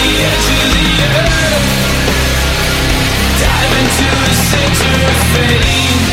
the edge of the earth, dive into the center of fame.